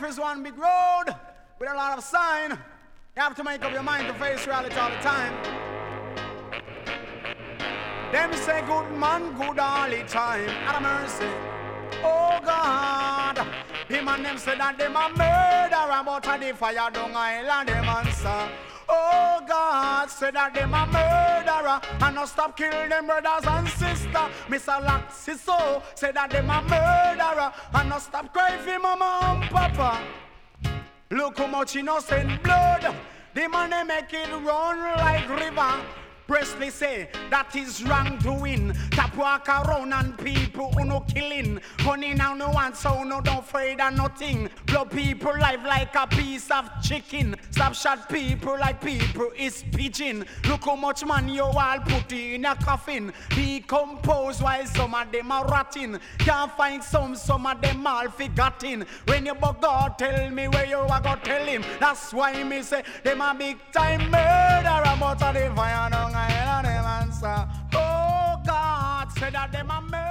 Life is one big road with a lot of sign. You have to make up your mind to face reality all the time. Them say good man, good all the time. Out of mercy. Oh God. Him and them say that them a murderer, but at the fire down island them answer. Oh God, say that them a murderer and no stop killing them brothers and sisters. Mr. Laxi so say that them a murderer and no stop crying for mama and papa. Look how much innocent blood. The man they make it run like river. Presley say that is wrong to win. Tap walk around and people who no killing. Honey now no one so no don't afraid of nothing. Blow people life like a piece of chicken. Stop shot people like people is pigeon. Look how much money you all put in a coffin. Decompose while some of them are rotting. Can't find some of them all forgotten. When you bug God tell me where you are go tell him. That's why me say them a big time murderer. But the fire down I them answer. Oh God, say that them a murderer.